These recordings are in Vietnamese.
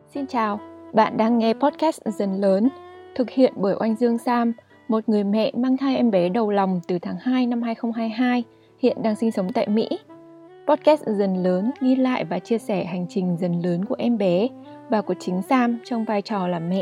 Xin chào, bạn đang nghe podcast Dần Lớn, thực hiện bởi Oanh Dương Sam, một người mẹ mang thai em bé đầu lòng từ tháng 2 năm 2022, hiện đang sinh sống tại Mỹ. Podcast Dần Lớn ghi lại và chia sẻ hành trình dần lớn của em bé và của chính Sam trong vai trò là mẹ.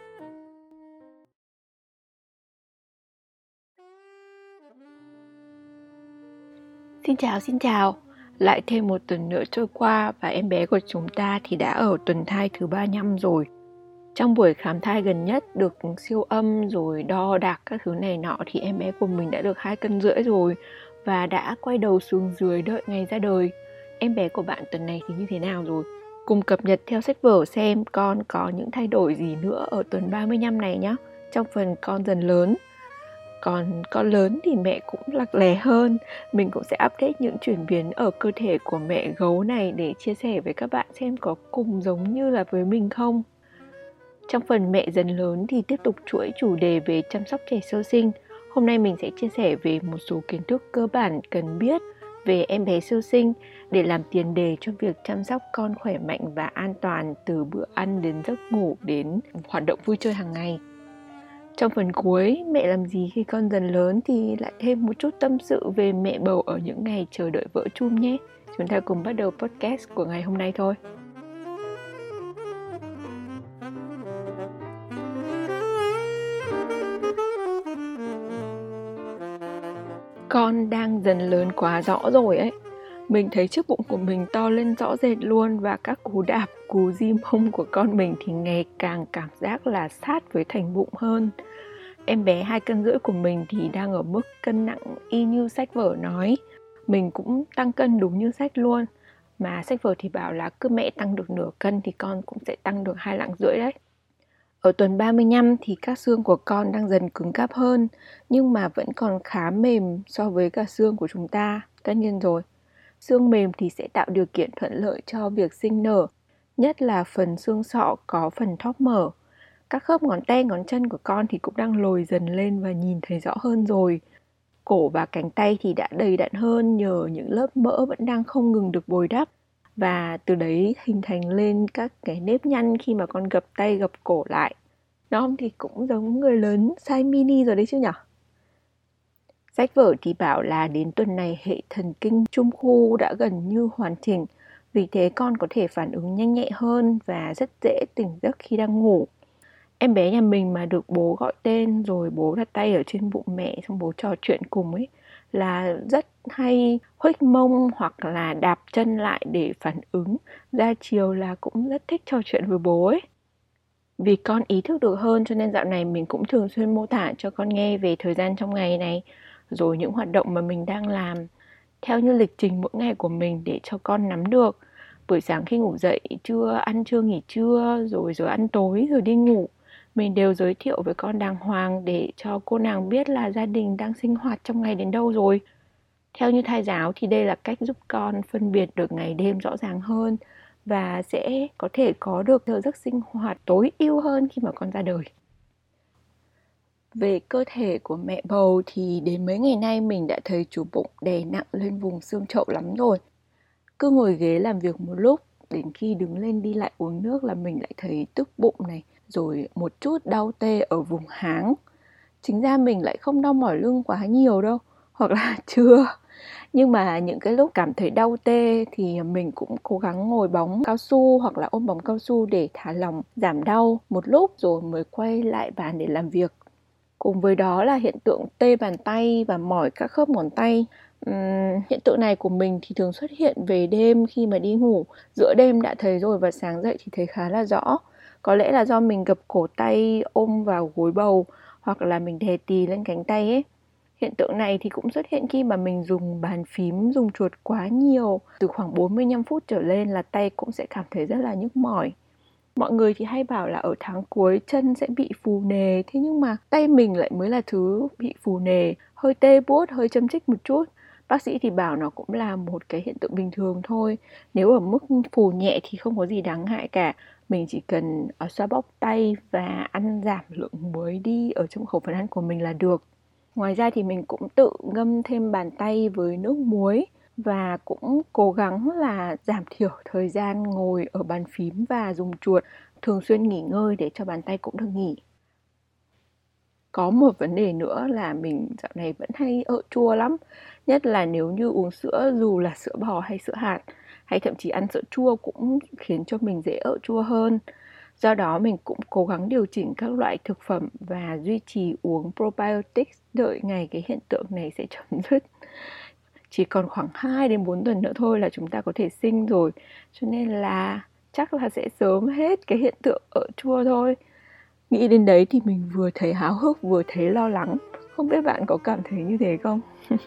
Xin chào. Lại thêm một tuần nữa trôi qua và em bé của chúng ta thì đã ở tuần thai thứ 35 rồi. Trong buổi khám thai gần nhất được siêu âm rồi đo đạc các thứ này nọ thì em bé của mình đã được 2,5 cân rồi và đã quay đầu xuống dưới đợi ngày ra đời. Em bé của bạn tuần này thì như thế nào rồi? Cùng cập nhật theo sách vở xem con có những thay đổi gì nữa ở tuần 35 này nhé, trong phần con dần lớn. Còn con lớn thì mẹ cũng lặc lè hơn. Mình cũng sẽ update những chuyển biến ở cơ thể của mẹ gấu này để chia sẻ với các bạn xem có cùng giống như là với mình không. Trong phần mẹ dần lớn thì tiếp tục chuỗi chủ đề về chăm sóc trẻ sơ sinh. Hôm nay mình sẽ chia sẻ về một số kiến thức cơ bản cần biết về em bé sơ sinh để làm tiền đề cho việc chăm sóc con khỏe mạnh và an toàn, từ bữa ăn đến giấc ngủ đến hoạt động vui chơi hàng ngày. Trong phần cuối, mẹ làm gì khi con dần lớn thì lại thêm một chút tâm sự về mẹ bầu ở những ngày chờ đợi vỡ chum nhé. Chúng ta cùng bắt đầu podcast của ngày hôm nay thôi. Con đang dần lớn quá rõ rồi ấy. Mình thấy chiếc bụng của mình to lên rõ rệt luôn, và các cú đạp, cú di mông của con mình thì ngày càng cảm giác là sát với thành bụng hơn. Em bé 2,5 cân của mình thì đang ở mức cân nặng y như sách vở nói. Mình cũng tăng cân đúng như sách luôn. Mà sách vở thì bảo là cứ mẹ tăng được nửa cân thì con cũng sẽ tăng được 2,5 lạng đấy. Ở tuần 35 thì các xương của con đang dần cứng cáp hơn, nhưng mà vẫn còn khá mềm so với cả xương của chúng ta, tất nhiên rồi. Xương mềm thì sẽ tạo điều kiện thuận lợi cho việc sinh nở, nhất là phần xương sọ có phần thóp mở. Các khớp ngón tay, ngón chân của con thì cũng đang lồi dần lên và nhìn thấy rõ hơn rồi. Cổ và cánh tay thì đã đầy đặn hơn nhờ những lớp mỡ vẫn đang không ngừng được bồi đắp. Và từ đấy hình thành lên các cái nếp nhăn khi mà con gập tay gập cổ lại. Nó thì cũng giống người lớn size mini rồi đấy chứ nhở? Sách vở thì bảo là đến tuần này hệ thần kinh trung khu đã gần như hoàn chỉnh. Vì thế con có thể phản ứng nhanh nhẹ hơn và rất dễ tỉnh giấc khi đang ngủ. Em bé nhà mình mà được bố gọi tên rồi bố đặt tay ở trên bụng mẹ xong bố trò chuyện cùng ấy là rất hay huých mông hoặc là đạp chân lại để phản ứng. Ra chiều là cũng rất thích trò chuyện với bố ấy. Vì con ý thức được hơn cho nên dạo này mình cũng thường xuyên mô tả cho con nghe về thời gian trong ngày này, rồi những hoạt động mà mình đang làm theo như lịch trình mỗi ngày của mình để cho con nắm được. Buổi sáng khi ngủ dậy, ăn trưa nghỉ trưa, rồi ăn tối rồi đi ngủ, mình đều giới thiệu với con đàng hoàng để cho cô nàng biết là gia đình đang sinh hoạt trong ngày đến đâu rồi. Theo như thai giáo thì đây là cách giúp con phân biệt được ngày đêm rõ ràng hơn và sẽ có thể có được giờ giấc sinh hoạt tối ưu hơn khi mà con ra đời. Về cơ thể của mẹ bầu thì đến mấy ngày nay mình đã thấy chú bụng đè nặng lên vùng xương chậu lắm rồi. Cứ ngồi ghế làm việc một lúc, đến khi đứng lên đi lại uống nước là mình lại thấy tức bụng này, rồi một chút đau tê ở vùng háng. Chính ra mình lại không đau mỏi lưng quá nhiều đâu, hoặc là chưa. Nhưng mà những cái lúc cảm thấy đau tê thì mình cũng cố gắng ngồi bóng cao su hoặc là ôm bóng cao su để thả lỏng, giảm đau một lúc rồi mới quay lại bàn để làm việc. Cùng với đó là hiện tượng tê bàn tay và mỏi các khớp ngón tay. Hiện tượng này của mình thì thường xuất hiện về đêm khi mà đi ngủ. Giữa đêm đã thấy rồi và sáng dậy thì thấy khá là rõ. Có lẽ là do mình gập cổ tay ôm vào gối bầu hoặc là mình đè tì lên cánh tay ấy. Hiện tượng này thì cũng xuất hiện khi mà mình dùng bàn phím, dùng chuột quá nhiều. Từ khoảng 45 phút trở lên là tay cũng sẽ cảm thấy rất là nhức mỏi. Mọi người thì hay bảo là ở tháng cuối chân sẽ bị phù nề, thế nhưng mà tay mình lại mới là thứ bị phù nề, hơi tê buốt, hơi châm chích một chút. Bác sĩ thì bảo nó cũng là một cái hiện tượng bình thường thôi. Nếu ở mức phù nhẹ thì không có gì đáng ngại cả. Mình chỉ cần xoa bóp tay và ăn giảm lượng muối đi ở trong khẩu phần ăn của mình là được. Ngoài ra thì mình cũng tự ngâm thêm bàn tay với nước muối và cũng cố gắng là giảm thiểu thời gian ngồi ở bàn phím và dùng chuột, thường xuyên nghỉ ngơi để cho bàn tay cũng được nghỉ. Có một vấn đề nữa là mình dạo này vẫn hay ợ chua lắm, nhất là nếu như uống sữa, dù là sữa bò hay sữa hạt, hay thậm chí ăn sữa chua cũng khiến cho mình dễ ợ chua hơn. Do đó mình cũng cố gắng điều chỉnh các loại thực phẩm và duy trì uống probiotics, đợi ngày cái hiện tượng này sẽ chấm dứt. Chỉ còn khoảng 2 đến 4 tuần nữa thôi là chúng ta có thể sinh rồi, cho nên là chắc là sẽ sớm hết cái hiện tượng ợ chua thôi. Nghĩ đến đấy thì mình vừa thấy háo hức vừa thấy lo lắng. Không biết bạn có cảm thấy như thế không?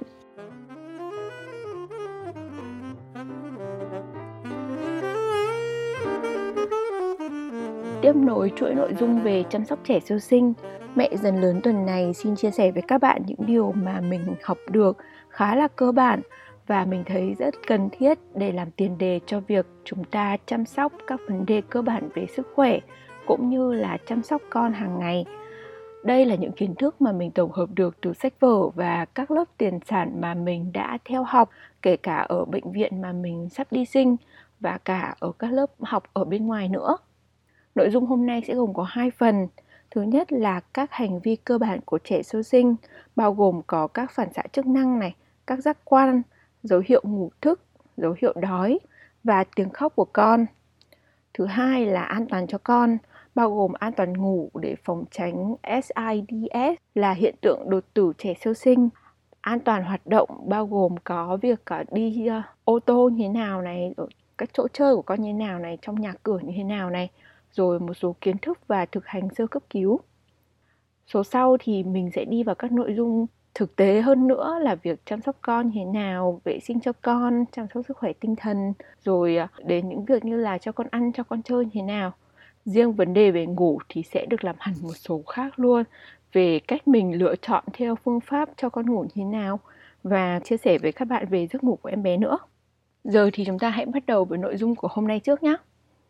Tiếp nối chuỗi nội dung về chăm sóc trẻ sơ sinh, Mẹ dần lớn tuần này xin chia sẻ với các bạn những điều mà mình học được khá là cơ bản và mình thấy rất cần thiết để làm tiền đề cho việc chúng ta chăm sóc các vấn đề cơ bản về sức khỏe cũng như là chăm sóc con hàng ngày. Đây là những kiến thức mà mình tổng hợp được từ sách vở và các lớp tiền sản mà mình đã theo học, kể cả ở bệnh viện mà mình sắp đi sinh và cả ở các lớp học ở bên ngoài nữa. Nội dung hôm nay sẽ gồm có 2 phần. Thứ nhất là các hành vi cơ bản của trẻ sơ sinh, bao gồm có các phản xạ chức năng này, các giác quan, dấu hiệu ngủ thức, dấu hiệu đói và tiếng khóc của con. Thứ hai là an toàn cho con, bao gồm an toàn ngủ để phòng tránh SIDS là hiện tượng đột tử trẻ sơ sinh. An toàn hoạt động bao gồm có việc đi ô tô như thế nào này, rồi các chỗ chơi của con như thế nào này, trong nhà cửa như thế nào này, rồi một số kiến thức và thực hành sơ cấp cứu. Số sau thì mình sẽ đi vào các nội dung thực tế hơn nữa là việc chăm sóc con như thế nào, vệ sinh cho con, chăm sóc sức khỏe tinh thần, rồi đến những việc như là cho con ăn, cho con chơi như thế nào. Riêng vấn đề về ngủ thì sẽ được làm hẳn một số khác luôn, về cách mình lựa chọn theo phương pháp cho con ngủ như thế nào và chia sẻ với các bạn về giấc ngủ của em bé nữa. Giờ thì chúng ta hãy bắt đầu với nội dung của hôm nay trước nhé.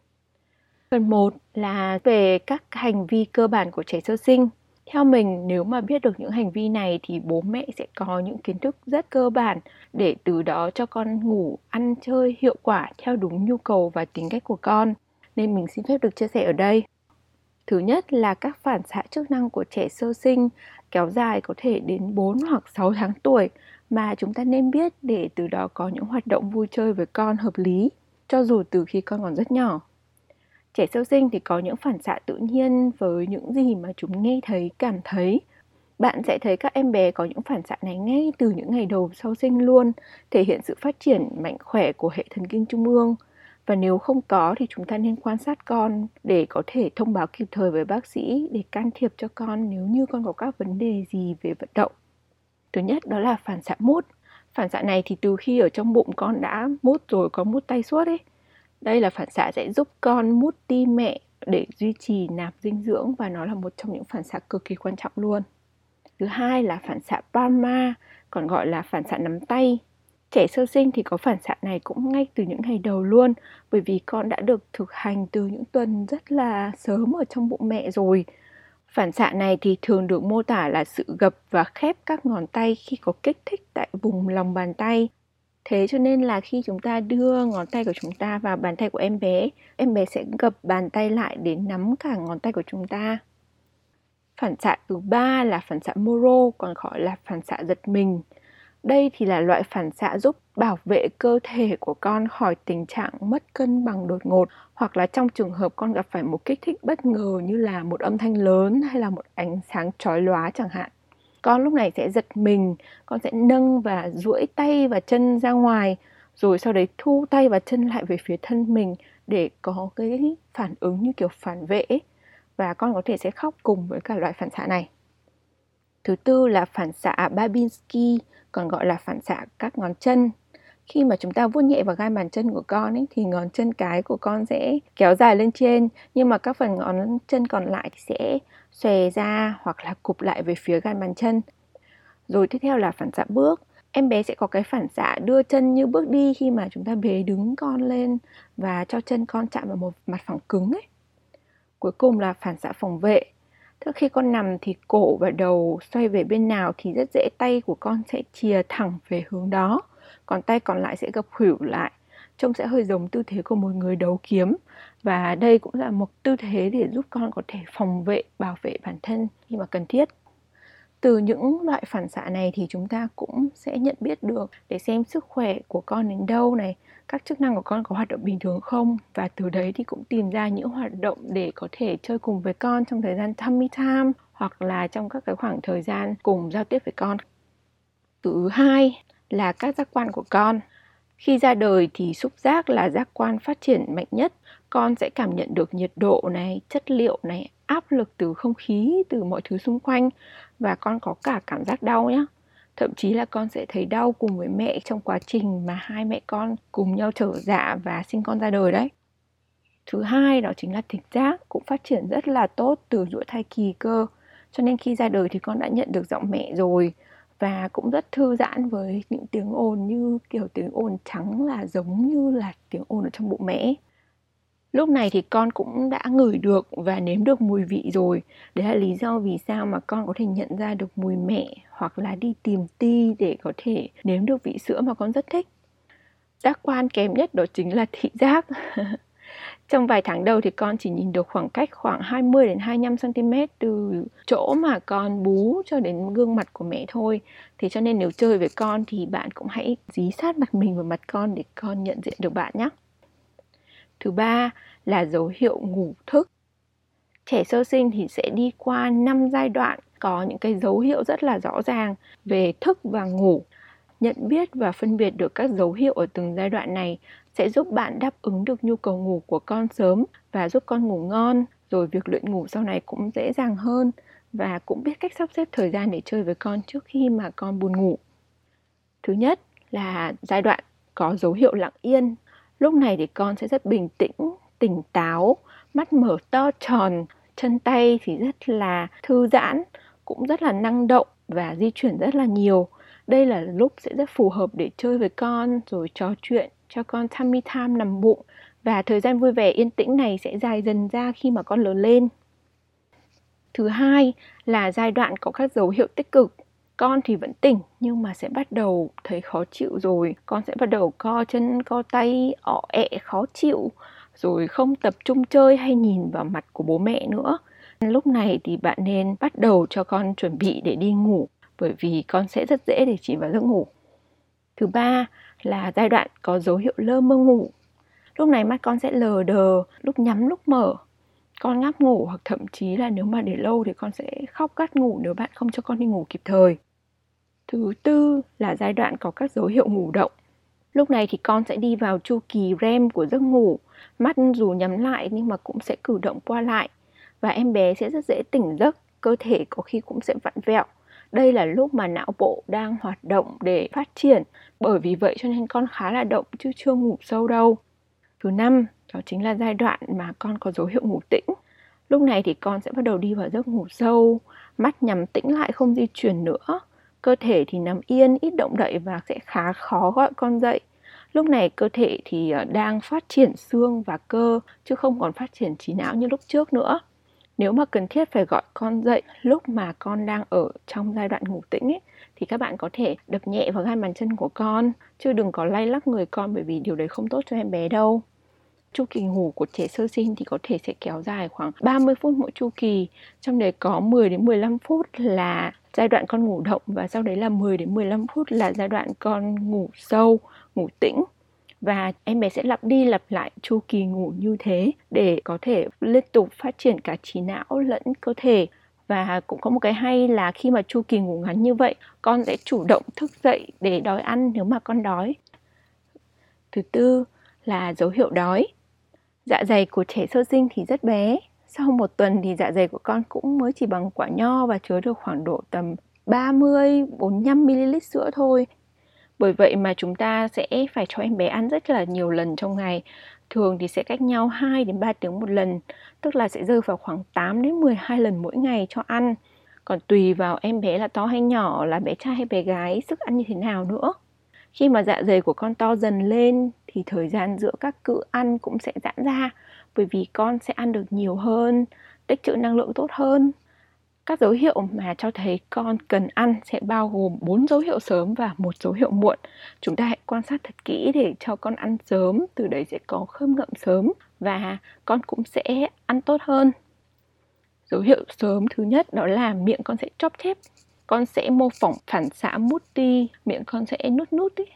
Phần 1 là về các hành vi cơ bản của trẻ sơ sinh. Theo mình, nếu mà biết được những hành vi này thì bố mẹ sẽ có những kiến thức rất cơ bản để từ đó cho con ngủ, ăn chơi hiệu quả theo đúng nhu cầu và tính cách của con. Nên mình xin phép được chia sẻ ở đây. Thứ nhất là các phản xạ chức năng của trẻ sơ sinh kéo dài có thể đến 4 hoặc 6 tháng tuổi mà chúng ta nên biết để từ đó có những hoạt động vui chơi với con hợp lý, cho dù từ khi con còn rất nhỏ. Trẻ sơ sinh thì có những phản xạ tự nhiên với những gì mà chúng nghe thấy, cảm thấy. Bạn sẽ thấy các em bé có những phản xạ này ngay từ những ngày đầu sau sinh luôn, thể hiện sự phát triển mạnh khỏe của hệ thần kinh trung ương. Và nếu không có thì chúng ta nên quan sát con để có thể thông báo kịp thời với bác sĩ để can thiệp cho con nếu như con có các vấn đề gì về vận động. Thứ nhất đó là phản xạ mút. Phản xạ này thì từ khi ở trong bụng con đã mút rồi, có mút tay suốt ấy. Đây là phản xạ sẽ giúp con mút ti mẹ để duy trì nạp dinh dưỡng và nó là một trong những phản xạ cực kỳ quan trọng luôn. Thứ hai là phản xạ Palma, còn gọi là phản xạ nắm tay. Trẻ sơ sinh thì có phản xạ này cũng ngay từ những ngày đầu luôn, bởi vì con đã được thực hành từ những tuần rất là sớm ở trong bụng mẹ rồi. Phản xạ này thì thường được mô tả là sự gập và khép các ngón tay khi có kích thích tại vùng lòng bàn tay. Thế cho nên là khi chúng ta đưa ngón tay của chúng ta vào bàn tay của em bé sẽ gập bàn tay lại để nắm cả ngón tay của chúng ta. Phản xạ thứ ba là phản xạ Moro, còn gọi là phản xạ giật mình. Đây thì là loại phản xạ giúp bảo vệ cơ thể của con khỏi tình trạng mất cân bằng đột ngột, hoặc là trong trường hợp con gặp phải một kích thích bất ngờ như là một âm thanh lớn hay là một ánh sáng chói lóa chẳng hạn. Con lúc này sẽ giật mình, con sẽ nâng và duỗi tay và chân ra ngoài, rồi sau đấy thu tay và chân lại về phía thân mình để có cái phản ứng như kiểu phản vệ ấy. Và con có thể sẽ khóc cùng với cả loại phản xạ này. Thứ tư là phản xạ Babinski, còn gọi là phản xạ các ngón chân. Khi mà chúng ta vuốt nhẹ vào gai bàn chân của con ấy, thì ngón chân cái của con sẽ kéo dài lên trên, nhưng mà các phần ngón chân còn lại thì sẽ xòe ra hoặc là cụp lại về phía gai bàn chân. Rồi tiếp theo là phản xạ bước. Em bé sẽ có cái phản xạ đưa chân như bước đi khi mà chúng ta bế đứng con lên và cho chân con chạm vào một mặt phẳng cứng ấy. Cuối cùng là phản xạ phòng vệ. Tức khi con nằm thì cổ và đầu xoay về bên nào thì rất dễ tay của con sẽ chìa thẳng về hướng đó. còn tay còn lại sẽ gập khuỷu lại. Trông sẽ hơi giống tư thế của một người đấu kiếm. Và đây cũng là một tư thế để giúp con có thể phòng vệ, bảo vệ bản thân khi mà cần thiết. Từ những loại phản xạ này thì chúng ta cũng sẽ nhận biết được để xem sức khỏe của con đến đâu này, các chức năng của con có hoạt động bình thường không, và từ đấy thì cũng tìm ra những hoạt động để có thể chơi cùng với con trong thời gian tummy time hoặc là trong các cái khoảng thời gian cùng giao tiếp với con. Thứ hai là các giác quan của con. Khi ra đời thì xúc giác là giác quan phát triển mạnh nhất. Con sẽ cảm nhận được nhiệt độ này, chất liệu này, áp lực từ không khí, từ mọi thứ xung quanh. Và con có cả cảm giác đau nhé. Thậm chí là con sẽ thấy đau cùng với mẹ trong quá trình mà hai mẹ con cùng nhau trở dạ và sinh con ra đời đấy. Thứ hai đó chính là thính giác, cũng phát triển rất là tốt từ giữa thai kỳ cơ. Cho nên khi ra đời thì con đã nhận được giọng mẹ rồi. Và cũng rất thư giãn với những tiếng ồn như kiểu tiếng ồn trắng là giống như là tiếng ồn ở trong bụng mẹ. Lúc này thì con cũng đã ngửi được và nếm được mùi vị rồi. Đấy là lý do vì sao mà con có thể nhận ra được mùi mẹ hoặc là đi tìm ti để có thể nếm được vị sữa mà con rất thích. Giác quan kém nhất đó chính là thị giác. Trong vài tháng đầu thì con chỉ nhìn được khoảng cách khoảng 20 đến 25 cm từ chỗ mà con bú cho đến gương mặt của mẹ thôi. Thế cho nên nếu chơi với con thì bạn cũng hãy dí sát mặt mình vào mặt con để con nhận diện được bạn nhé. Thứ ba là dấu hiệu ngủ thức. Trẻ sơ sinh thì sẽ đi qua 5 giai đoạn có những cái dấu hiệu rất là rõ ràng về thức và ngủ. Nhận biết và phân biệt được các dấu hiệu ở từng giai đoạn này sẽ giúp bạn đáp ứng được nhu cầu ngủ của con sớm và giúp con ngủ ngon, rồi việc luyện ngủ sau này cũng dễ dàng hơn và cũng biết cách sắp xếp thời gian để chơi với con trước khi mà con buồn ngủ. Thứ nhất là giai đoạn có dấu hiệu lặng yên. Lúc này thì con sẽ rất bình tĩnh, tỉnh táo, mắt mở to tròn, chân tay thì rất là thư giãn, cũng rất là năng động và di chuyển rất là nhiều. Đây là lúc sẽ rất phù hợp để chơi với con rồi trò chuyện, cho con tummy time nằm bụng. Và thời gian vui vẻ yên tĩnh này sẽ dài dần ra khi mà con lớn lên. Thứ hai là giai đoạn có các dấu hiệu tích cực. Con thì vẫn tỉnh nhưng mà sẽ bắt đầu thấy khó chịu rồi. Con sẽ bắt đầu co chân, co tay, ọ ẹ, khó chịu. Rồi không tập trung chơi hay nhìn vào mặt của bố mẹ nữa. Lúc này thì bạn nên bắt đầu cho con chuẩn bị để đi ngủ, bởi vì con sẽ rất dễ để chìm vào giấc ngủ. Thứ ba là giai đoạn có dấu hiệu lơ mơ ngủ. Lúc này mắt con sẽ lờ đờ, lúc nhắm lúc mở. Con ngáp ngủ hoặc thậm chí là nếu mà để lâu thì con sẽ khóc gắt ngủ nếu bạn không cho con đi ngủ kịp thời. Thứ tư là giai đoạn có các dấu hiệu ngủ động. Lúc này thì con sẽ đi vào chu kỳ REM của giấc ngủ. Mắt dù nhắm lại nhưng mà cũng sẽ cử động qua lại. Và em bé sẽ rất dễ tỉnh giấc, cơ thể có khi cũng sẽ vặn vẹo. Đây là lúc mà não bộ đang hoạt động để phát triển. Bởi vì vậy cho nên con khá là động chứ chưa ngủ sâu đâu. Thứ năm, đó chính là giai đoạn mà con có dấu hiệu ngủ tĩnh. Lúc này thì con sẽ bắt đầu đi vào giấc ngủ sâu, mắt nhắm tĩnh lại không di chuyển nữa. Cơ thể thì nằm yên, ít động đậy và sẽ khá khó gọi con dậy. Lúc này cơ thể thì đang phát triển xương và cơ chứ không còn phát triển trí não như lúc trước nữa. Nếu mà cần thiết phải gọi con dậy lúc mà con đang ở trong giai đoạn ngủ tĩnh ấy, thì các bạn có thể đập nhẹ vào gan bàn chân của con, chứ đừng có lay lắc người con bởi vì điều đấy không tốt cho em bé đâu. Chu kỳ ngủ của trẻ sơ sinh thì có thể sẽ kéo dài khoảng 30 phút mỗi chu kỳ. Trong đấy có 10 đến 15 phút là giai đoạn con ngủ động và sau đấy là 10 đến 15 phút là giai đoạn con ngủ sâu, ngủ tĩnh. Và em bé sẽ lặp đi lặp lại chu kỳ ngủ như thế để có thể liên tục phát triển cả trí não lẫn cơ thể. Và cũng có một cái hay là khi mà chu kỳ ngủ ngắn như vậy, con sẽ chủ động thức dậy để đòi ăn nếu mà con đói. Thứ tư là dấu hiệu đói. Dạ dày của trẻ sơ sinh thì rất bé. Sau một tuần thì dạ dày của con cũng mới chỉ bằng quả nho và chứa được khoảng độ tầm 30-45ml sữa thôi. Bởi vậy mà chúng ta sẽ phải cho em bé ăn rất là nhiều lần trong ngày. Thường thì sẽ cách nhau 2 đến 3 tiếng một lần, tức là sẽ rơi vào khoảng 8 đến 12 lần mỗi ngày cho ăn. Còn tùy vào em bé là to hay nhỏ, là bé trai hay bé gái, sức ăn như thế nào nữa. Khi mà dạ dày của con to dần lên thì thời gian giữa các cữ ăn cũng sẽ giãn ra, bởi vì con sẽ ăn được nhiều hơn, tích trữ năng lượng tốt hơn. Các dấu hiệu mà cho thấy con cần ăn sẽ bao gồm 4 dấu hiệu sớm và 1 dấu hiệu muộn. Chúng ta hãy quan sát thật kỹ để cho con ăn sớm, từ đấy sẽ có khớp ngậm sớm và con cũng sẽ ăn tốt hơn. Dấu hiệu sớm thứ nhất đó là miệng con sẽ chóp chép. Con sẽ mô phỏng phản xạ mút ti, miệng con sẽ nút nút ý.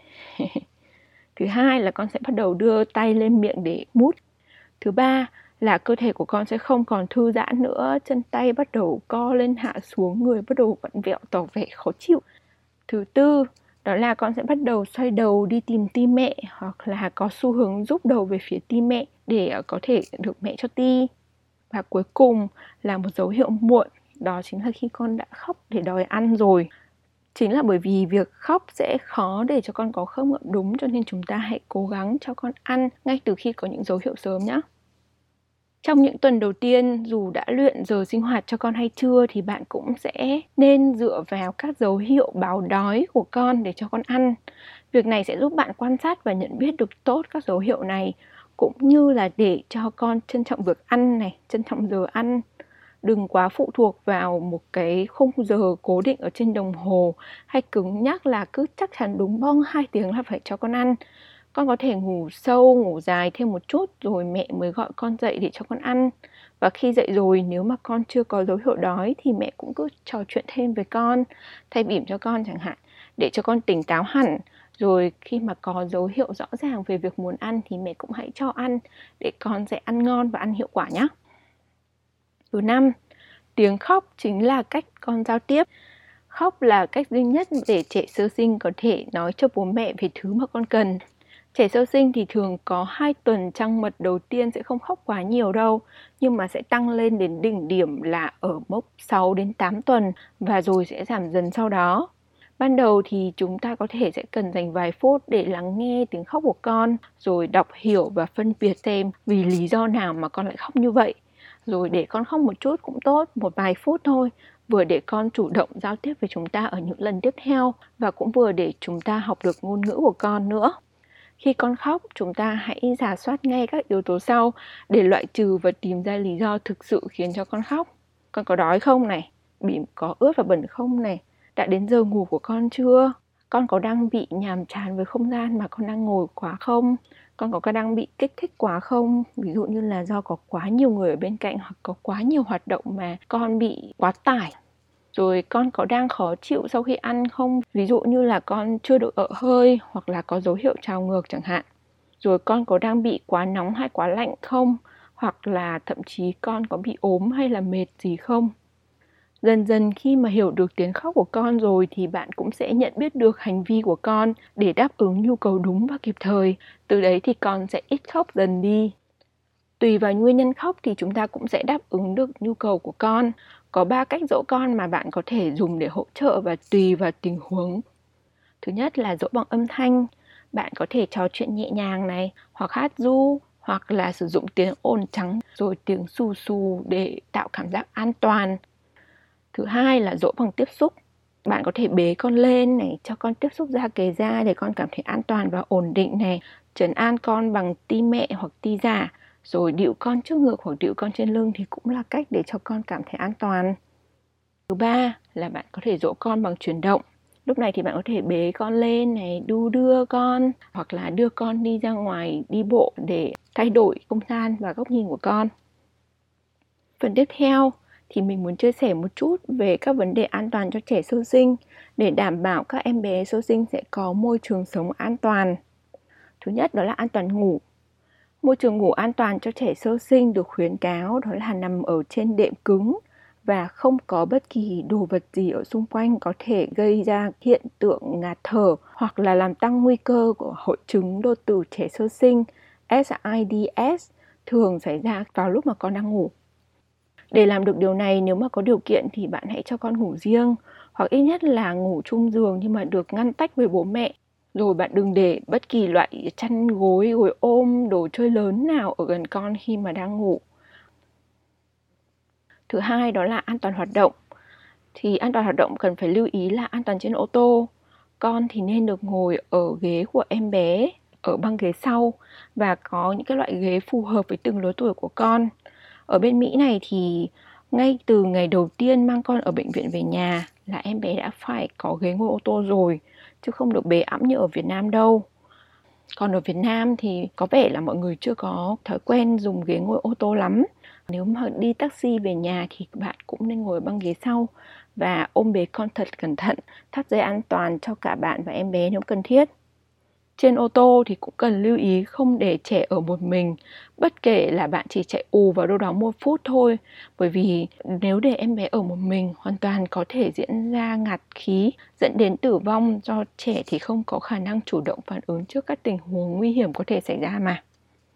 Thứ hai là con sẽ bắt đầu đưa tay lên miệng để mút. Thứ ba là cơ thể của con sẽ không còn thư giãn nữa, chân tay bắt đầu co lên hạ xuống, người bắt đầu vặn vẹo tỏ vẻ khó chịu. Thứ tư đó là con sẽ bắt đầu xoay đầu đi tìm ti mẹ, hoặc là có xu hướng rút đầu về phía ti mẹ để có thể được mẹ cho ti. Và cuối cùng là một dấu hiệu muộn, đó chính là khi con đã khóc để đòi ăn rồi. Chính là bởi vì việc khóc sẽ khó để cho con có khớp ngậm đúng, cho nên chúng ta hãy cố gắng cho con ăn ngay từ khi có những dấu hiệu sớm nhé. Trong những tuần đầu tiên, dù đã luyện giờ sinh hoạt cho con hay chưa thì bạn cũng sẽ nên dựa vào các dấu hiệu báo đói của con để cho con ăn. Việc này sẽ giúp bạn quan sát và nhận biết được tốt các dấu hiệu này, cũng như là để cho con trân trọng việc ăn này, trân trọng giờ ăn. Đừng quá phụ thuộc vào một cái khung giờ cố định ở trên đồng hồ, hay cứng nhắc là cứ chắc chắn đúng bong 2 tiếng là phải cho con ăn. Con có thể ngủ sâu, ngủ dài thêm một chút rồi mẹ mới gọi con dậy để cho con ăn. Và khi dậy rồi, nếu mà con chưa có dấu hiệu đói thì mẹ cũng cứ trò chuyện thêm với con, thay bỉm cho con chẳng hạn, để cho con tỉnh táo hẳn. Rồi khi mà có dấu hiệu rõ ràng về việc muốn ăn thì mẹ cũng hãy cho ăn để con sẽ ăn ngon và ăn hiệu quả nhé. Thứ 5, tiếng khóc chính là cách con giao tiếp. Khóc là cách duy nhất để trẻ sơ sinh có thể nói cho bố mẹ về thứ mà con cần. Trẻ sơ sinh thì thường có 2 tuần trăng mật đầu tiên sẽ không khóc quá nhiều đâu, nhưng mà sẽ tăng lên đến đỉnh điểm là ở mốc 6 đến 8 tuần và rồi sẽ giảm dần sau đó. Ban đầu thì chúng ta có thể sẽ cần dành vài phút để lắng nghe tiếng khóc của con, rồi đọc hiểu và phân biệt xem vì lý do nào mà con lại khóc như vậy. Rồi để con khóc một chút cũng tốt, một vài phút thôi, vừa để con chủ động giao tiếp với chúng ta ở những lần tiếp theo và cũng vừa để chúng ta học được ngôn ngữ của con nữa. Khi con khóc, chúng ta hãy rà soát ngay các yếu tố sau để loại trừ và tìm ra lý do thực sự khiến cho con khóc. Con có đói không này? Bỉm có ướt và bẩn không này? Đã đến giờ ngủ của con chưa? Con có đang bị nhàm chán với không gian mà con đang ngồi quá không? Con có đang bị kích thích quá không? Ví dụ như là do có quá nhiều người ở bên cạnh hoặc có quá nhiều hoạt động mà con bị quá tải. Rồi con có đang khó chịu sau khi ăn không? Ví dụ như là con chưa được ợ hơi hoặc là có dấu hiệu trào ngược chẳng hạn. Rồi con có đang bị quá nóng hay quá lạnh không? Hoặc là thậm chí con có bị ốm hay là mệt gì không? Dần dần khi mà hiểu được tiếng khóc của con rồi thì bạn cũng sẽ nhận biết được hành vi của con để đáp ứng nhu cầu đúng và kịp thời. Từ đấy thì con sẽ ít khóc dần đi. Tùy vào nguyên nhân khóc thì chúng ta cũng sẽ đáp ứng được nhu cầu của con. Có 3 cách dỗ con mà bạn có thể dùng để hỗ trợ và tùy vào tình huống. Thứ nhất là dỗ bằng âm thanh. Bạn có thể trò chuyện nhẹ nhàng này, hoặc hát ru, hoặc là sử dụng tiếng ồn trắng rồi tiếng xù xù để tạo cảm giác an toàn. Thứ hai là dỗ bằng tiếp xúc. Bạn có thể bế con lên này, cho con tiếp xúc da kề da để con cảm thấy an toàn và ổn định này. Trấn an con bằng ti mẹ hoặc ti giả, rồi đĩu con trước ngực hoặc đĩu con trên lưng thì cũng là cách để cho con cảm thấy an toàn. Thứ ba là bạn có thể dỗ con bằng chuyển động. Lúc này thì bạn có thể bế con lên này, đu đưa con, hoặc là đưa con đi ra ngoài đi bộ để thay đổi không gian và góc nhìn của con. Phần tiếp theo thì mình muốn chia sẻ một chút về các vấn đề an toàn cho trẻ sơ sinh để đảm bảo các em bé sơ sinh sẽ có môi trường sống an toàn. Thứ nhất đó là an toàn ngủ. Môi trường ngủ an toàn cho trẻ sơ sinh được khuyến cáo đó là nằm ở trên đệm cứng và không có bất kỳ đồ vật gì ở xung quanh có thể gây ra hiện tượng ngạt thở hoặc là làm tăng nguy cơ của hội chứng đột tử trẻ sơ sinh SIDS thường xảy ra vào lúc mà con đang ngủ. Để làm được điều này, nếu mà có điều kiện thì bạn hãy cho con ngủ riêng hoặc ít nhất là ngủ chung giường nhưng mà được ngăn tách với bố mẹ. Rồi bạn đừng để bất kỳ loại chăn gối, gối ôm, đồ chơi lớn nào ở gần con khi mà đang ngủ. Thứ hai đó là an toàn hoạt động. Thì an toàn hoạt động cần phải lưu ý là an toàn trên ô tô. Con thì nên được ngồi ở ghế của em bé, ở băng ghế sau và có những cái loại ghế phù hợp với từng lứa tuổi của con. Ở bên Mỹ này thì Ngay từ ngày đầu tiên mang con ở bệnh viện về nhà là em bé đã phải có ghế ngồi ô tô rồi, chứ không được bế ẵm như ở Việt Nam đâu. Còn ở Việt Nam thì có vẻ là mọi người chưa có thói quen dùng ghế ngồi ô tô lắm. Nếu mà đi taxi về nhà thì bạn cũng nên ngồi băng ghế sau và ôm bế con thật cẩn thận, thắt dây an toàn cho cả bạn và em bé nếu cần thiết. Trên ô tô thì cũng cần lưu ý không để trẻ ở một mình, bất kể là bạn chỉ chạy ù vào đâu đó 1 phút thôi, bởi vì nếu để em bé ở một mình hoàn toàn có thể diễn ra ngạt khí, dẫn đến tử vong do trẻ thì không có khả năng chủ động phản ứng trước các tình huống nguy hiểm có thể xảy ra mà.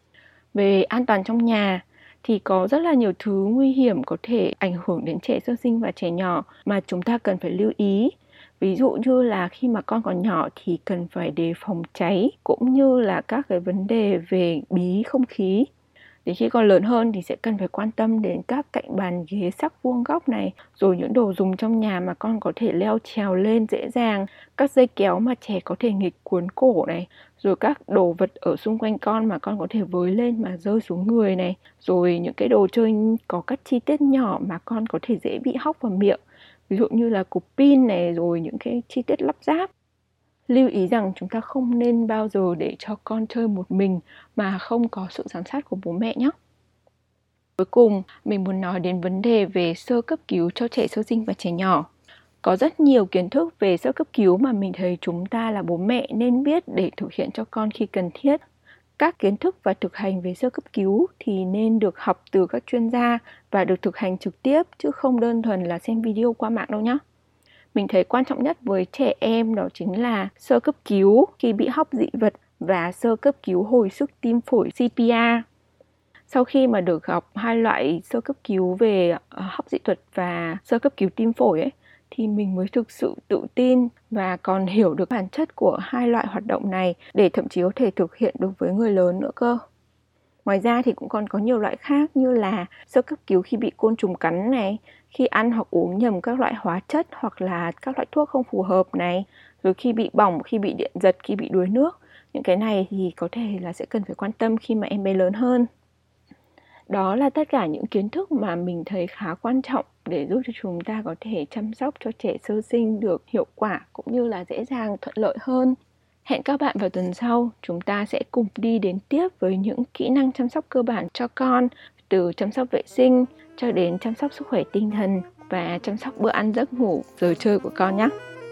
Về an toàn trong nhà thì có rất là nhiều thứ nguy hiểm có thể ảnh hưởng đến trẻ sơ sinh và trẻ nhỏ mà chúng ta cần phải lưu ý. Ví dụ như là khi mà con còn nhỏ thì cần phải đề phòng cháy, cũng như là các cái vấn đề về bí không khí. Đến khi con lớn hơn thì sẽ cần phải quan tâm đến các cạnh bàn ghế sắc vuông góc này, rồi những đồ dùng trong nhà mà con có thể leo trèo lên dễ dàng, các dây kéo mà trẻ có thể nghịch cuốn cổ này, rồi các đồ vật ở xung quanh con mà con có thể với lên mà rơi xuống người này, rồi những cái đồ chơi có các chi tiết nhỏ mà con có thể dễ bị hóc vào miệng, ví dụ như là cục pin này, rồi những cái chi tiết lắp ráp. Lưu ý rằng chúng ta không nên bao giờ để cho con chơi một mình mà không có sự giám sát của bố mẹ nhé. Cuối cùng, mình muốn nói đến vấn đề về sơ cấp cứu cho trẻ sơ sinh và trẻ nhỏ. Có rất nhiều kiến thức về sơ cấp cứu mà mình thấy chúng ta là bố mẹ nên biết để thực hiện cho con khi cần thiết. Các kiến thức và thực hành về sơ cấp cứu thì nên được học từ các chuyên gia và được thực hành trực tiếp, chứ không đơn thuần là xem video qua mạng đâu nhé. Mình thấy quan trọng nhất với trẻ em đó chính là sơ cấp cứu khi bị hóc dị vật và sơ cấp cứu hồi sức tim phổi CPR. Sau khi mà được học 2 loại sơ cấp cứu về hóc dị vật và sơ cấp cứu tim phổi ấy, thì mình mới thực sự tự tin và còn hiểu được bản chất của 2 loại hoạt động này để thậm chí có thể thực hiện được với người lớn nữa cơ. Ngoài ra thì cũng còn có nhiều loại khác như là sơ cấp cứu khi bị côn trùng cắn này, khi ăn hoặc uống nhầm các loại hóa chất hoặc là các loại thuốc không phù hợp này, rồi khi bị bỏng, khi bị điện giật, khi bị đuối nước. Những cái này thì có thể là sẽ cần phải quan tâm khi mà em bé lớn hơn. Đó là tất cả những kiến thức mà mình thấy khá quan trọng để giúp cho chúng ta có thể chăm sóc cho trẻ sơ sinh được hiệu quả cũng như là dễ dàng thuận lợi hơn. Hẹn các bạn vào tuần sau, chúng ta sẽ cùng đi đến tiếp với những kỹ năng chăm sóc cơ bản cho con, từ chăm sóc vệ sinh cho đến chăm sóc sức khỏe tinh thần và chăm sóc bữa ăn giấc ngủ, giờ chơi của con nhé.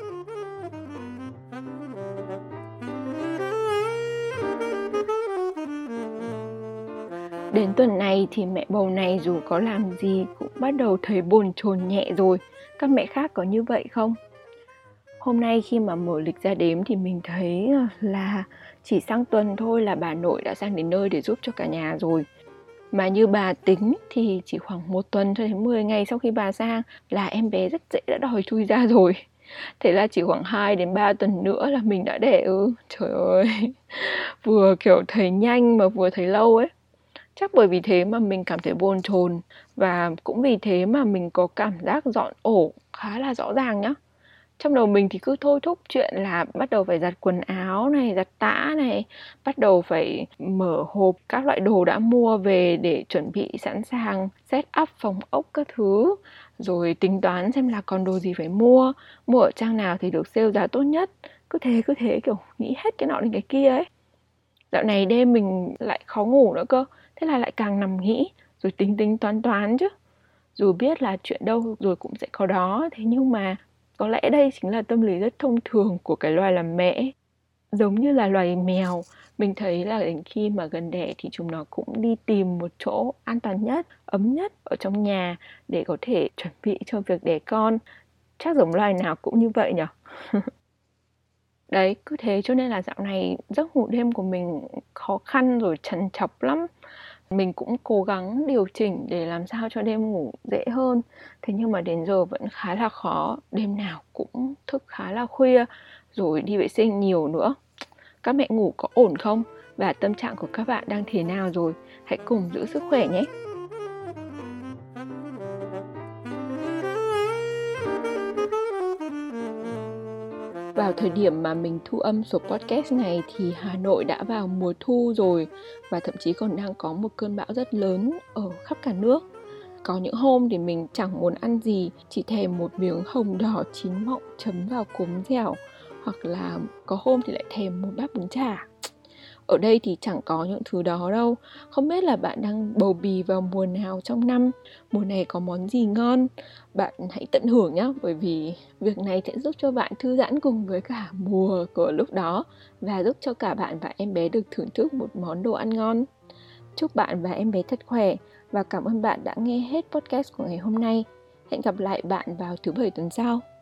Đến tuần này thì mẹ bầu này dù có làm gì cũng bắt đầu thấy bồn chồn nhẹ rồi. Các mẹ khác có như vậy không? Hôm nay khi mà mở lịch ra đếm thì mình thấy là chỉ sang tuần thôi là bà nội đã sang đến nơi để giúp cho cả nhà rồi. Mà như bà tính thì chỉ khoảng 1 tuần cho đến 10 ngày sau khi bà sang là em bé rất dễ đã đòi chui ra rồi. Thế là chỉ khoảng 2 đến 3 tuần nữa là mình đã đẻ. Trời ơi, vừa kiểu thấy nhanh mà vừa thấy lâu ấy. Chắc bởi vì thế mà mình cảm thấy bồn chồn, và cũng vì thế mà mình có cảm giác dọn ổ khá là rõ ràng nhá. Trong đầu mình thì cứ thôi thúc chuyện là bắt đầu phải giặt quần áo này, giặt tã này, bắt đầu phải mở hộp các loại đồ đã mua về để chuẩn bị sẵn sàng set up phòng ốc các thứ, rồi tính toán xem là còn đồ gì phải mua ở trang nào thì được sale giá tốt nhất. Cứ thế kiểu nghĩ hết cái nọ đến cái kia ấy. Dạo này đêm mình lại khó ngủ nữa cơ, thế là lại càng nằm nghĩ rồi tính toán chứ. Dù biết là chuyện đâu rồi cũng sẽ có đó, thế nhưng mà có lẽ đây chính là tâm lý rất thông thường của cái loài làm mẹ. Giống như là loài mèo, mình thấy là đến khi mà gần đẻ thì chúng nó cũng đi tìm một chỗ an toàn nhất, ấm nhất ở trong nhà để có thể chuẩn bị cho việc đẻ con. Chắc giống loài nào cũng như vậy nhỉ? Đấy, cứ thế cho nên là dạo này giấc ngủ đêm của mình khó khăn rồi trằn trọc lắm. Mình cũng cố gắng điều chỉnh để làm sao cho đêm ngủ dễ hơn. Thế nhưng mà đến giờ vẫn khá là khó. Đêm nào cũng thức khá là khuya, rồi đi vệ sinh nhiều nữa. Các mẹ ngủ có ổn không? Và tâm trạng của các bạn đang thế nào rồi? Hãy cùng giữ sức khỏe nhé! Vào thời điểm mà mình thu âm số podcast này thì Hà Nội đã vào mùa thu rồi, và thậm chí còn đang có một cơn bão rất lớn ở khắp cả nước. Có những hôm thì mình chẳng muốn ăn gì, chỉ thèm một miếng hồng đỏ chín mọng chấm vào cốm dẻo. Hoặc là có hôm thì lại thèm một bát bún chả. Ở đây thì chẳng có những thứ đó đâu. Không biết là bạn đang bầu bì vào mùa nào trong năm, mùa này có món gì ngon. Bạn hãy tận hưởng nhé, bởi vì việc này sẽ giúp cho bạn thư giãn cùng với cả mùa của lúc đó, và giúp cho cả bạn và em bé được thưởng thức một món đồ ăn ngon. Chúc bạn và em bé thật khỏe, và cảm ơn bạn đã nghe hết podcast của ngày hôm nay. Hẹn gặp lại bạn vào thứ Bảy tuần sau.